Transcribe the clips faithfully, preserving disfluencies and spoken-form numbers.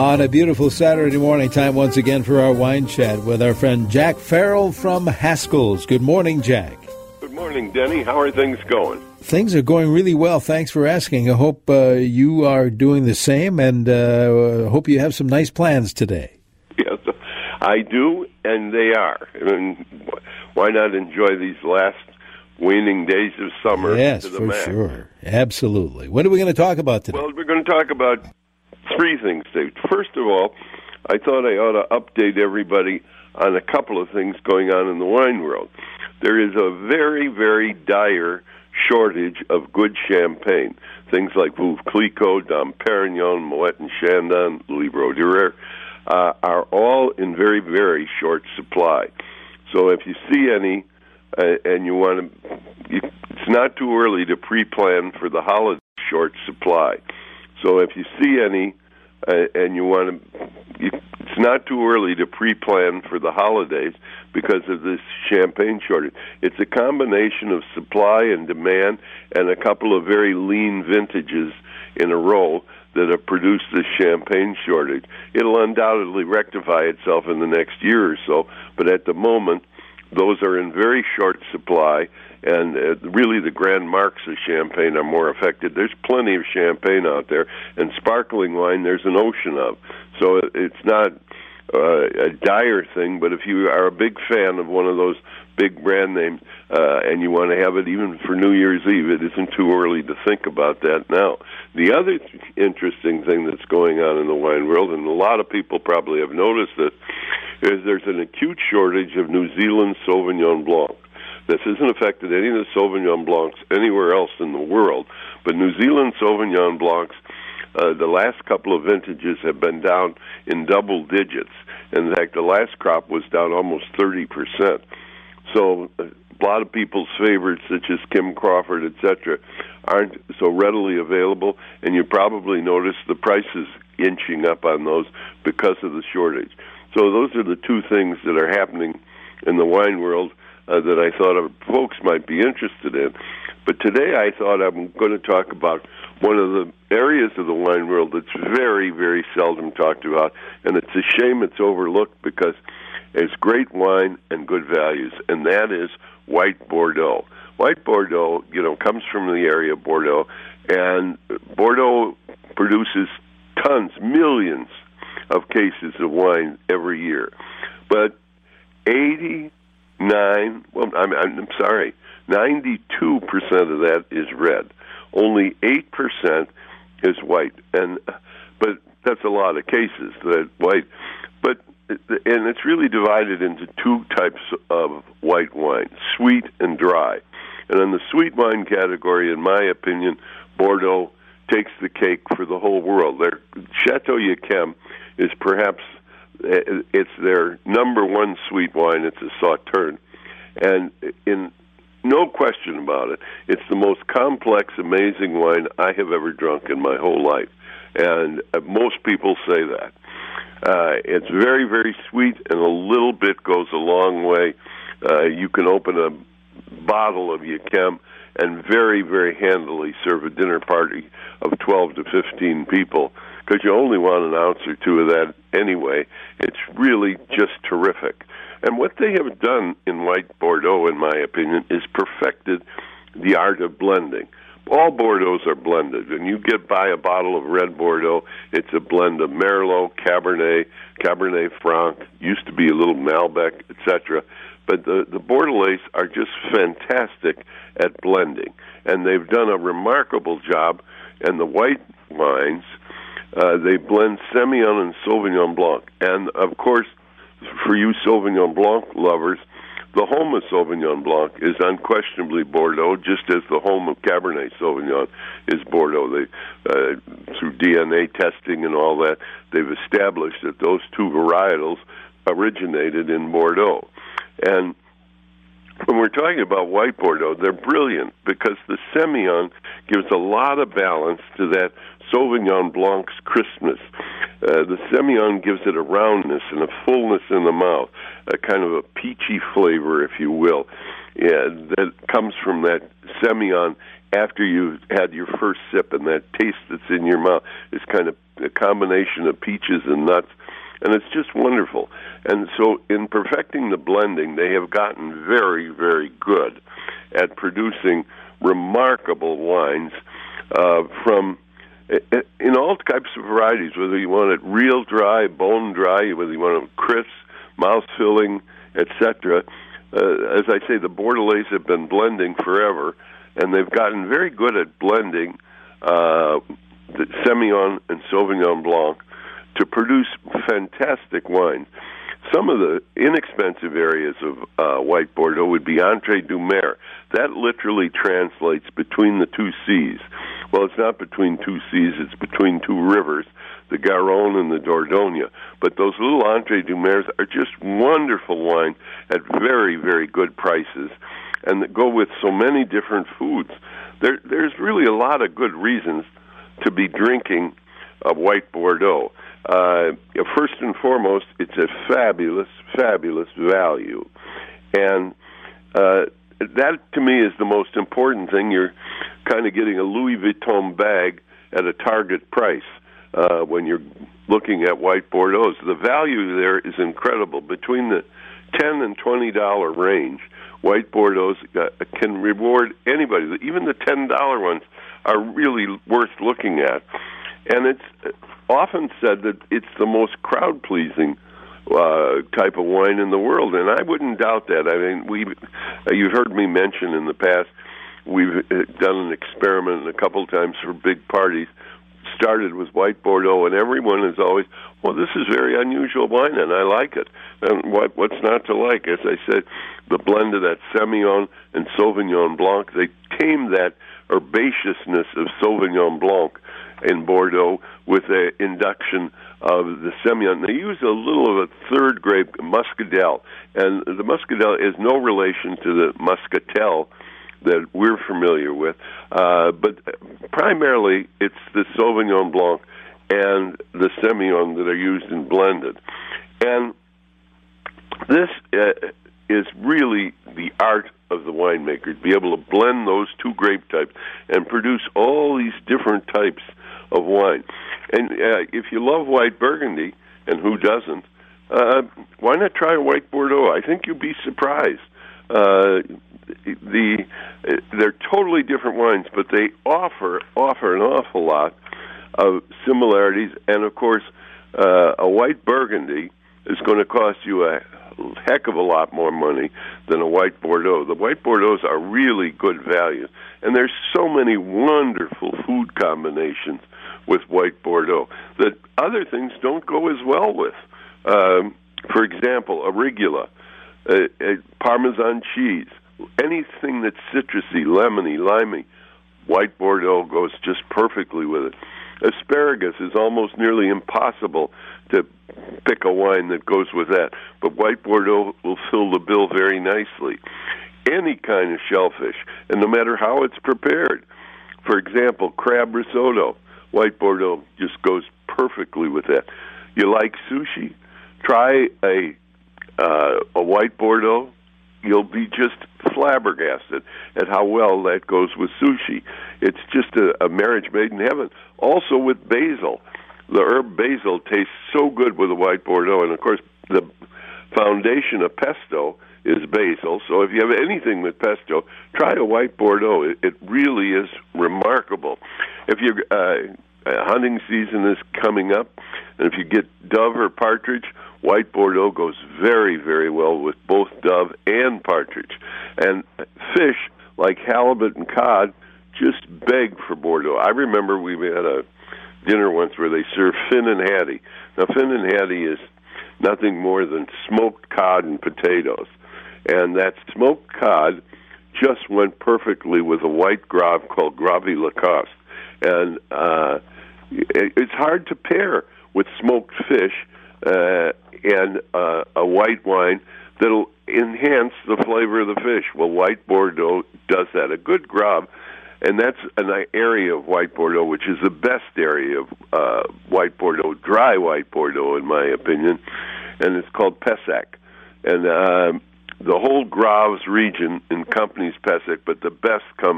On a beautiful Saturday morning, time once again for our wine chat with our friend Jack Farrell from Haskell's. Good morning, Jack. Good morning, Denny. How are things going? Things are going really well. Thanks for asking. I hope uh, you are doing the same, and uh, hope you have some nice plans today. Yes, I do, and they are. I mean, why not enjoy these last waning days of summer? Yes, to the for max? sure. Absolutely. What are we going to talk about today? Well, we're going to talk about three things, Dave. First of all, I thought I ought to update everybody on a couple of things going on in the wine world. There is a very, very dire shortage of good champagne. Things like Veuve Clicquot, Dom Perignon, Moet and Chandon, Louis Roederer, uh, are all in very, very short supply. So if you see any uh, and you want to, it's not too early to pre-plan for the holiday short supply. So if you see any uh, and you want to, it's not too early to pre-plan for the holidays because of this champagne shortage. It's a combination of supply and demand and a couple of very lean vintages in a row that have produced this champagne shortage. It'll undoubtedly rectify itself in the next year or so, but at the moment, those are in very short supply, and uh, really the grand marques of champagne are more affected. There's plenty of champagne out there, and sparkling wine there's an ocean of. So it's not uh, a dire thing, but if you are a big fan of one of those big brand names uh, and you want to have it even for New Year's Eve, it isn't too early to think about that now. The other th- interesting thing that's going on in the wine world, and a lot of people probably have noticed it, is there's an acute shortage of New Zealand Sauvignon Blanc. This hasn't affected any of the Sauvignon Blancs anywhere else in the world, but New Zealand Sauvignon Blancs, uh, the last couple of vintages have been down in double digits. In fact, the last crop was down almost thirty percent. So a lot of people's favorites, such as Kim Crawford, et cetera, aren't so readily available, and you probably noticed the prices inching up on those because of the shortage. So those are the two things that are happening in the wine world uh, that I thought of, folks might be interested in. But today I thought I'm going to talk about one of the areas of the wine world that's very, very seldom talked about, and it's a shame it's overlooked because it's great wine and good values, and that is white Bordeaux. White Bordeaux, you know, comes from the area of Bordeaux, and Bordeaux produces tons, millions of cases of wine every year. But eighty-nine, well, I'm, I'm sorry, ninety-two percent of that is red. Only eight percent is white, and but that's a lot of cases that white. But and it's really divided into two types of white wine, sweet and dry. And in the sweet wine category, in my opinion, Bordeaux takes the cake for the whole world. Their Chateau Yquem is perhaps, it's their number one sweet wine. It's a Sauterne. And in no question about it, it's the most complex, amazing wine I have ever drunk in my whole life. And most people say that. Uh, it's very, very sweet, and a little bit goes a long way. Uh, you can open a bottle of Yquem and very, very handily serve a dinner party of twelve to fifteen people, because you only want an ounce or two of that anyway. It's really just terrific. And what they have done in white Bordeaux, in my opinion, is perfected the art of blending. All Bordeaux's are blended. When you get by a bottle of red Bordeaux, it's a blend of Merlot, Cabernet, Cabernet Franc, used to be a little Malbec, et cetera. But the, the Bordelais are just fantastic at blending. And they've done a remarkable job. And the white wines, uh, they blend Semillon and Sauvignon Blanc. And, of course, for you Sauvignon Blanc lovers, the home of Sauvignon Blanc is unquestionably Bordeaux, just as the home of Cabernet Sauvignon is Bordeaux. They, uh, through D N A testing and all that, they've established that those two varietals originated in Bordeaux. And when we're talking about white Bordeaux, they're brilliant because the Semillon gives a lot of balance to that Sauvignon Blanc's crispness. Uh, the Semillon gives it a roundness and a fullness in the mouth, a kind of a peachy flavor, if you will, yeah, that comes from that Semillon after you've had your first sip, and that taste that's in your mouth is kind of a combination of peaches and nuts, and it's just wonderful. And so in perfecting the blending, they have gotten very, very good at producing remarkable wines uh, from in all types of varieties, whether you want it real dry, bone dry, whether you want it crisp, mouth-filling, et cetera. Uh, as I say, the Bordelais have been blending forever, and they've gotten very good at blending uh, the Semillon and Sauvignon Blanc to produce fantastic wines. Some of the inexpensive areas of uh, white Bordeaux would be Entre deux Mers. That literally translates between the two seas. Well, it's not between two seas, it's between two rivers, the Garonne and the Dordogne. But those little Entre deux Mers are just wonderful wine at very, very good prices, and that go with so many different foods. There, there's really a lot of good reasons to be drinking a white Bordeaux. Uh, first and foremost, it's a fabulous, fabulous value. And uh, that, to me, is the most important thing. You're kind of getting a Louis Vuitton bag at a Target price uh, when you're looking at white Bordeaux. The value there is incredible. Between the ten and twenty dollar range, white Bordeaux uh, can reward anybody. Even the ten dollar ones are really worth looking at. And it's often said that it's the most crowd-pleasing uh, type of wine in the world, and I wouldn't doubt that. I mean, we uh, you've heard me mention in the past, we've done an experiment a couple times for big parties, started with white Bordeaux, and everyone is always, well, this is very unusual wine, and I like it. And what what's not to like? As I said, the blend of that Semillon and Sauvignon Blanc, they tame that herbaceousness of Sauvignon Blanc in Bordeaux with an induction of the Semillon. They use a little of a third grape, Muscadel, and the Muscadel is no relation to the Muscatel that we're familiar with, uh, but primarily it's the Sauvignon Blanc and the Semillon that are used and blended. And this uh, is really the art of the winemaker, to be able to blend those two grape types and produce all these different types of wine. And uh, if you love white Burgundy, and who doesn't, uh, why not try a white Bordeaux? I think you'd be surprised. Uh, the they're totally different wines, but they offer offer an awful lot of similarities. And of course, uh, a white Burgundy is going to cost you a heck of a lot more money than a white Bordeaux. The white Bordeaux's are really good value, and there's so many wonderful food combinations with white Bordeaux that other things don't go as well with. Um, for example, arugula, uh, uh, Parmesan cheese, anything that's citrusy, lemony, limey, white Bordeaux goes just perfectly with it. Asparagus is almost nearly impossible to pick a wine that goes with that, but white Bordeaux will fill the bill very nicely. Any kind of shellfish, and no matter how it's prepared. For example, crab risotto, white Bordeaux just goes perfectly with that. You like sushi? Try a uh, a white Bordeaux. You'll be just flabbergasted at how well that goes with sushi. It's just a, a marriage made in heaven. Also with basil. The herb basil tastes so good with a white Bordeaux, and of course the foundation of pesto is basil. So if you have anything with pesto, try a white Bordeaux. It, it really is remarkable. If your uh, hunting season is coming up, and if you get dove or partridge, white Bordeaux goes very, very well with both dove and partridge. And fish like halibut and cod just beg for Bordeaux. I remember we had a dinner once where they served fin and hattie. Now, fin and hattie is nothing more than smoked cod and potatoes. And that smoked cod just went perfectly with a white Grave called Grave Lacoste. And uh, it, it's hard to pair with smoked fish uh, and uh, a white wine that'll enhance the flavor of the fish. Well, white Bordeaux does that. A good Grave, and that's an area of white Bordeaux, which is the best area of uh, white Bordeaux, dry white Bordeaux, in my opinion, and it's called Pessac. And uh, the whole Graves region encompanies Pessac, but the best come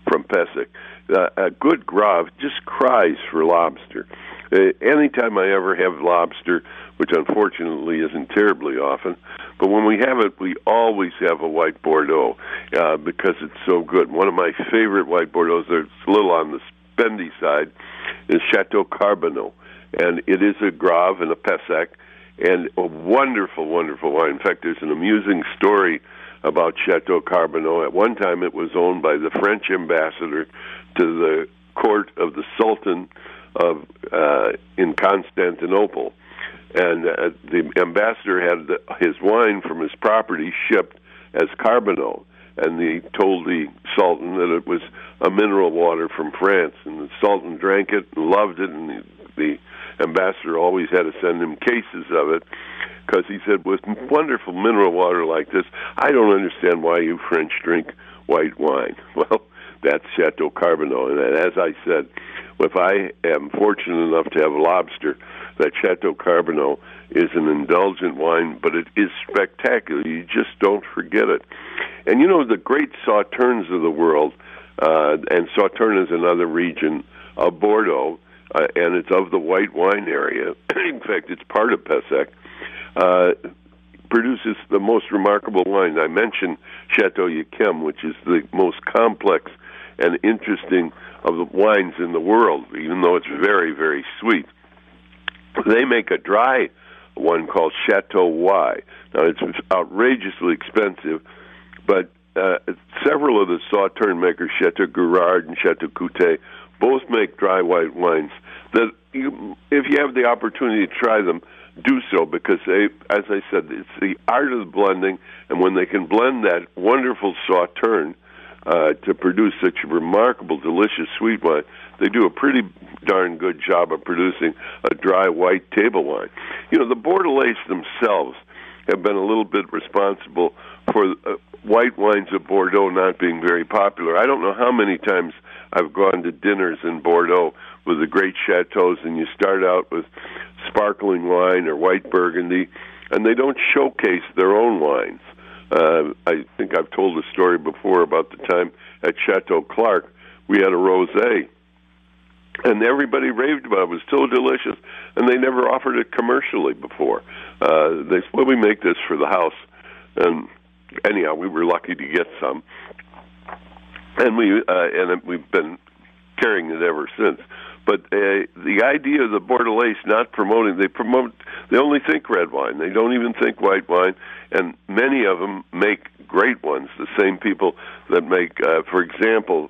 from Pesic. Uh, a good Grave just cries for lobster. Uh, anytime I ever have lobster, which unfortunately isn't terribly often, but when we have it, we always have a white Bordeaux uh, because it's so good. One of my favorite white Bordeaux, that's a little on the spendy side, is Chateau Carbonneau, and it is a Grave and a Pesic, and a wonderful, wonderful wine. In fact, there's an amusing story about Chateau Carbonneau. At one time, it was owned by the French ambassador to the court of the Sultan of uh, in Constantinople, and uh, the ambassador had the, his wine from his property shipped as Carbonneau, and he told the Sultan that it was a mineral water from France, and the Sultan drank it and loved it, and the, the ambassador always had to send him cases of it, because he said, with wonderful mineral water like this, I don't understand why you French drink white wine. Well, that's Chateau Carbonneau, and as I said, if I am fortunate enough to have lobster, that Chateau Carbonneau is an indulgent wine, but it is spectacular. You just don't forget it. And you know, the great Sauternes of the world, uh, and Sauternes is another region of Bordeaux, uh, and it's of the white wine area. In fact, it's part of Pesic, uh, produces the most remarkable wine. I mentioned Chateau Yquem, which is the most complex and interesting of the wines in the world, even though it's very, very sweet. They make a dry one called Chateau Y. Now, it's outrageously expensive, but uh, several of the Sauterne makers, Chateau Girard and Chateau Coutet, both make dry white wines that, you, if you have the opportunity to try them, do so, because they, as I said, it's the art of the blending, and when they can blend that wonderful Sauterne uh, to produce such a remarkable, delicious sweet wine, they do a pretty darn good job of producing a dry white table wine. You know, the Bordelais themselves have been a little bit responsible for uh, white wines of Bordeaux not being very popular. I don't know how many times I've gone to dinners in Bordeaux with the great chateaus, and you start out with sparkling wine or white Burgundy, and they don't showcase their own wines. Uh, I think I've told a story before about the time at Chateau Clark we had a rosé, and everybody raved about it. It was so delicious, and they never offered it commercially before. Uh, they said, well, we make this for the house, and anyhow, we were lucky to get some, and we uh, and we've been carrying it ever since. But uh, the idea of the Bordelais not promoting, they promote, they only think red wine. They don't even think white wine, and many of them make great ones. The same people that make, uh, for example,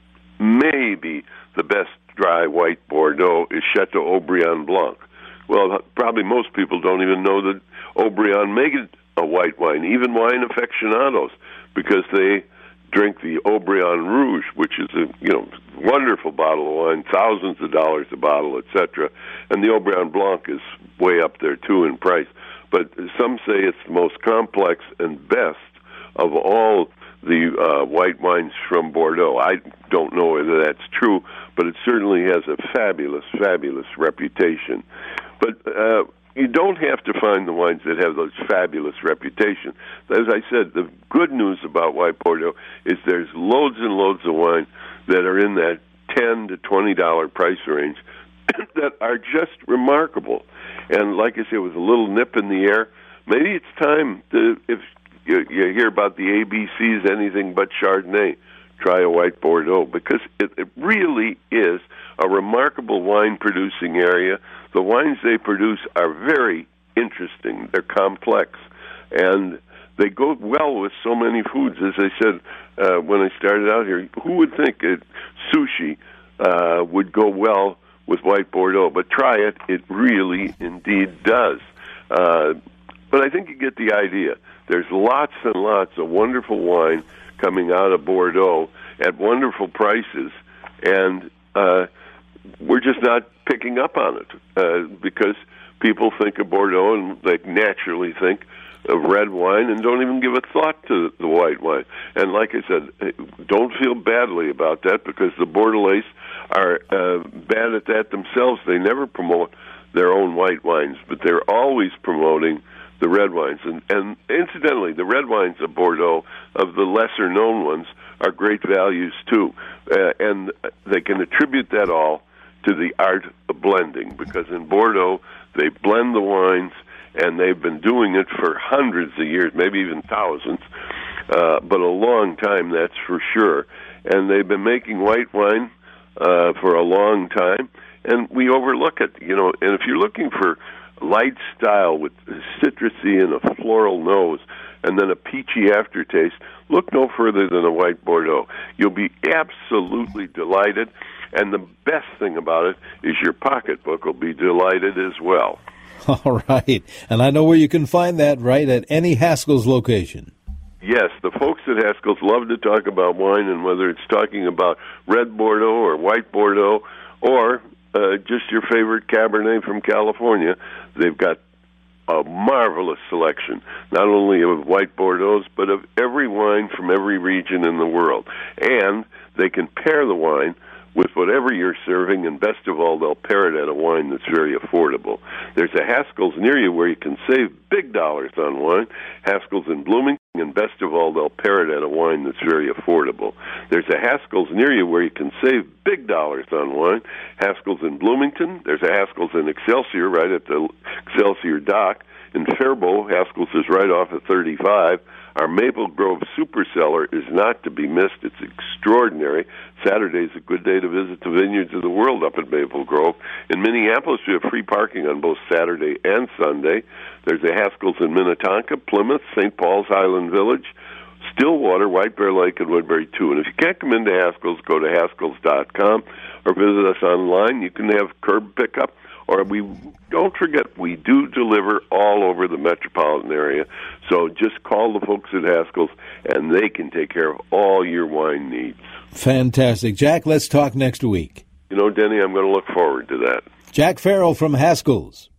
maybe the best dry white Bordeaux is Chateau Haut-Brion Blanc. Well, probably most people don't even know that Haut-Brion make it a white wine, even wine aficionados, because they drink the Haut-Brion Rouge, which is a you know wonderful bottle of wine, thousands of dollars a bottle, et cetera. And the Haut-Brion Blanc is way up there too in price. But some say it's the most complex and best of all the uh, white wines from Bordeaux. I don't know whether that's true, but it certainly has a fabulous, fabulous reputation. But uh, you don't have to find the wines that have those fabulous reputation. As I said, the good news about white Bordeaux is there's loads and loads of wine that are in that ten to twenty dollars price range that are just remarkable. And like I said, with a little nip in the air, maybe it's time to, if you, you hear about the A B Cs, anything but Chardonnay, try a white Bordeaux, because it, it really is a remarkable wine-producing area. The wines they produce are very interesting. They're complex, and they go well with so many foods. As I said uh, when I started out here, who would think that sushi uh, would go well with white Bordeaux? But try it. It really, indeed does. Uh, but I think you get the idea. There's lots and lots of wonderful wine coming out of Bordeaux at wonderful prices, and uh, we're just not picking up on it uh, because people think of Bordeaux and they naturally think of red wine and don't even give a thought to the white wine. And like I said, don't feel badly about that, because the Bordelais are uh, bad at that themselves. They never promote their own white wines, but they're always promoting the red wines. And, and incidentally, the red wines of Bordeaux, of the lesser-known ones, are great values too, uh, and they can attribute that all to the art of blending, because in Bordeaux they blend the wines, and they've been doing it for hundreds of years, maybe even thousands, uh, but a long time, that's for sure. And they've been making white wine uh, for a long time, and we overlook it, you know. And if you're looking for light style with citrusy and a floral nose, and then a peachy aftertaste, look no further than a white Bordeaux. You'll be absolutely delighted, and the best thing about it is your pocketbook will be delighted as well. All right, and I know where you can find that, right, at any Haskell's location. Yes, the folks at Haskell's love to talk about wine, and whether it's talking about red Bordeaux or white Bordeaux or uh, just your favorite Cabernet from California, they've got a marvelous selection, not only of white Bordeaux's, but of every wine from every region in the world. And they can pair the wine with whatever you're serving, and best of all, they'll pair it at a wine that's very affordable. There's a Haskell's near you where you can save big dollars on wine. Haskell's in Bloomington, and best of all, they'll pair it at a wine that's very affordable. There's a Haskell's near you where you can save big dollars on wine. Haskell's in Bloomington. There's a Haskell's in Excelsior, right at the Excelsior dock. In Faribault, Haskell's is right off of thirty-five. Our Maple Grove Super Cellar is not to be missed. It's extraordinary. Saturday's a good day to visit the Vineyards of the World up at Maple Grove. In Minneapolis, we have free parking on both Saturday and Sunday. There's a Haskell's in Minnetonka, Plymouth, Saint Paul's, Highland Village, Stillwater, White Bear Lake, and Woodbury, too. And if you can't come into Haskell's, go to Haskell's dot com or visit us online. You can have curb pickup. Or we don't forget, we do deliver all over the metropolitan area. So just call the folks at Haskell's, and they can take care of all your wine needs. Fantastic. Jack, let's talk next week. You know, Denny, I'm going to look forward to that. Jack Farrell from Haskell's.